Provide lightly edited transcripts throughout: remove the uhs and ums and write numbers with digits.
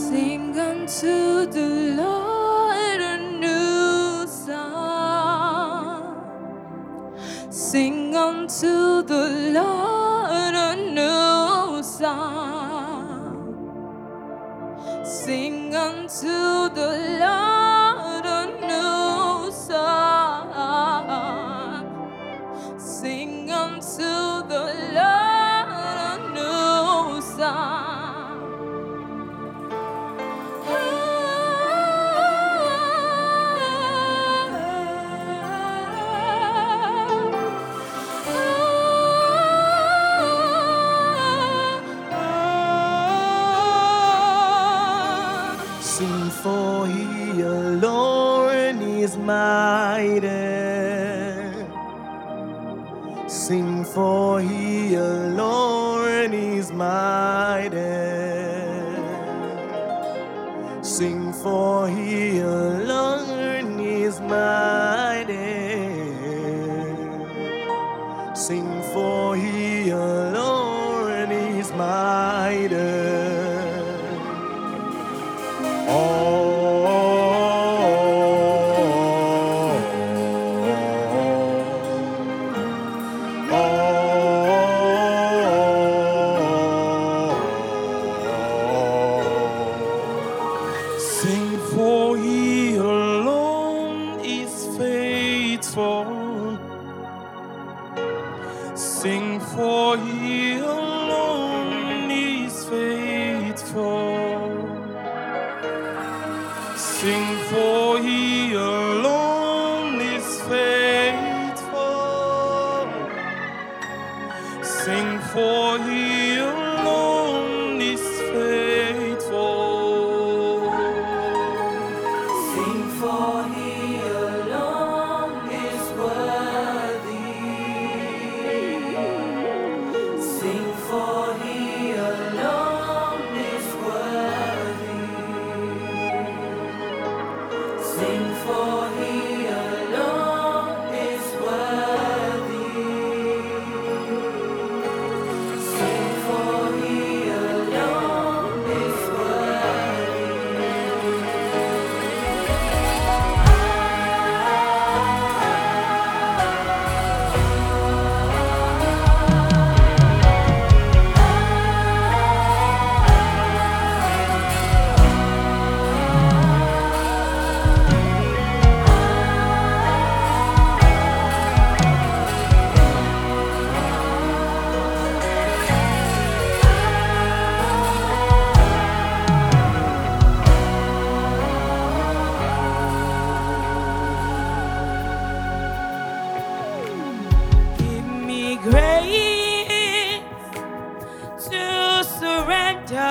Sing unto the Lord a new song. Sing unto the Lord a new song. Sing unto the Lord a new song. Sing unto the Lord a new song. Sing for He alone is mighty. Sing for He alone is mighty. Sing for He alone is mighty. Sing for He alone is mighty. Sing for He alone is faithful. Sing for He alone is faithful. Sing for He alone is faithful. Sing for He alone is faithful. Sing for He alone is worthy. Sing for He alone is worthy. Sing for He alone is worthy. Sing for He alone is Give me grace to surrender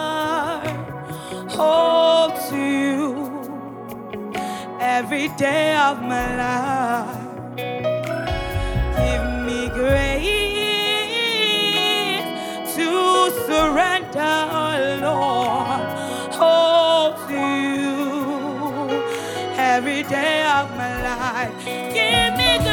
all to you every day of my life. Give me grace to surrender, Lord, all to you every day of my life. Give me grace.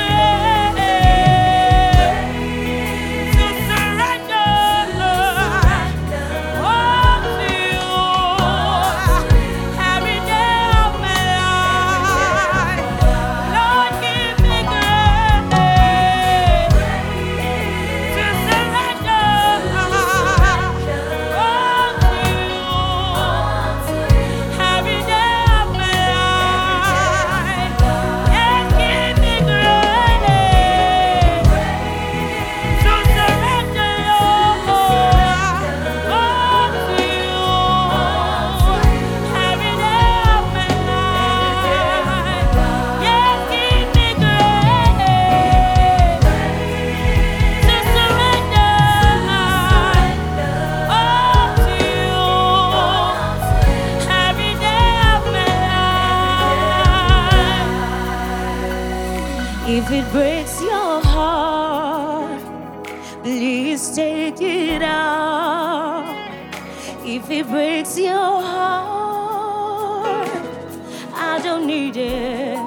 If it breaks your heart, please take it out. If it breaks your heart, I don't need it.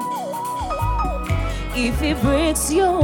If it breaks your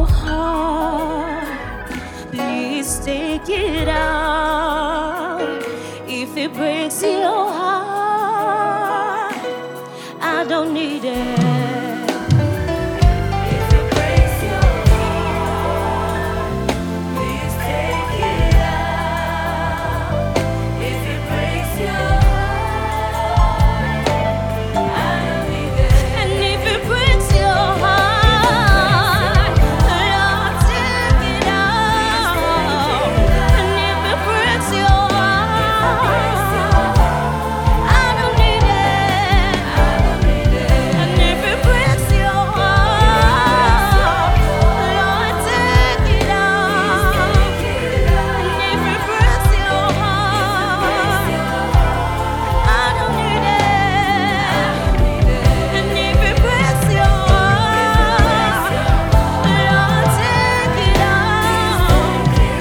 heart, please take it out. If it it breaks your heart, I don't need it. If it breaks your heart, please take it out. If it breaks your heart, I don't need it. And if it breaks your heart, Lord, take it out. And if it breaks your heart, I don't need it. And if it breaks your heart, Lord, take it out. And if it breaks your heart, I don't need it. And if it breaks your heart, Lord, take it out.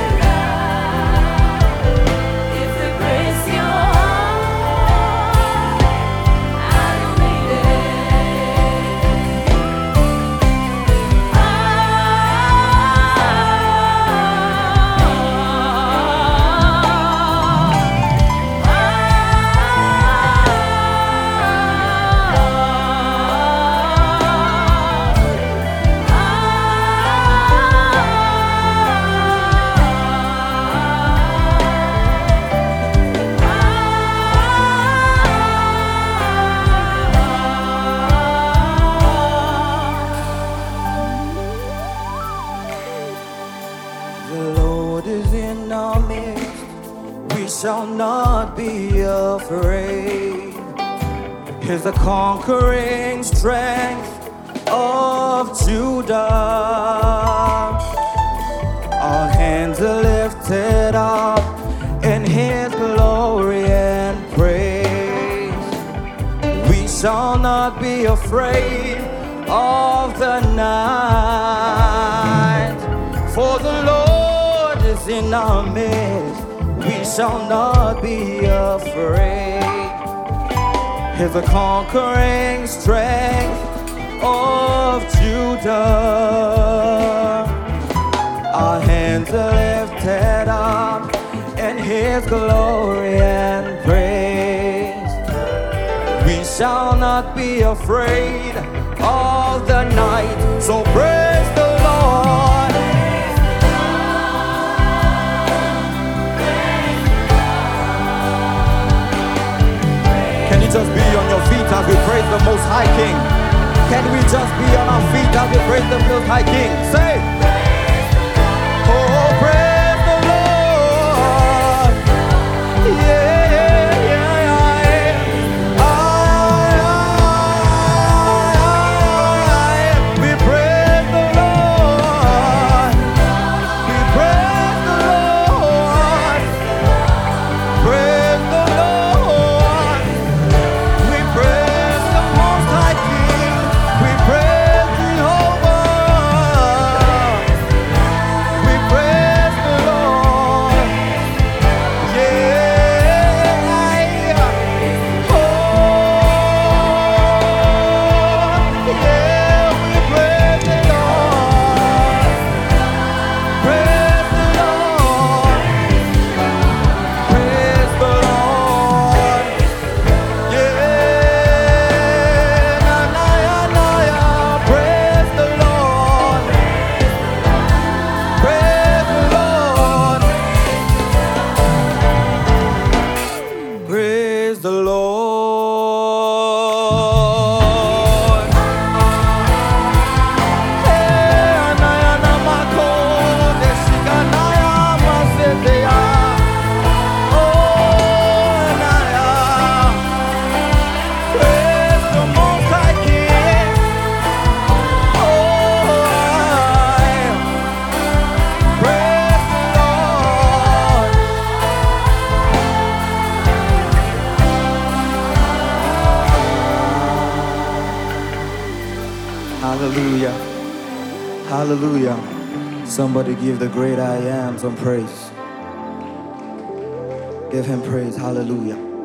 If it breaks your heart, I don't need The Lord is in our midst, we shall not be afraid. He's the conquering strength of Judah. Our hands are lifted up in His glory and praise. We shall not be afraid of the night, for the Lord is in our midst, we shall not be afraid. He's the conquering strength of Judah. Our hands are lifted up in His glory and praise. We shall not be afraid of the night. So praise the Lord. Can you just be on your feet as we praise the Most High King? Can we just be on our feet as we praise the Most High King? Say, oh, praise the Lord. Yeah, yeah, yeah, yeah. We praise the Lord. We praise the Lord. Praise the Lord. We praise the Most High King. We praise Jehovah. We praise the Lord. Yeah. Oh, yeah. We praise the Lord. Praise the Lord. Praise the Lord. Yeah, na na ya na ya. Praise the Lord. Praise the Lord. Praise the Lord. Hey, na ya na mako, deshika na ya masete ya. Oh, na ya. Praise the Most High King. Oh, praise the Lord. Hallelujah. Hallelujah. Somebody give the great I am some praise. Give Him praise. Hallelujah.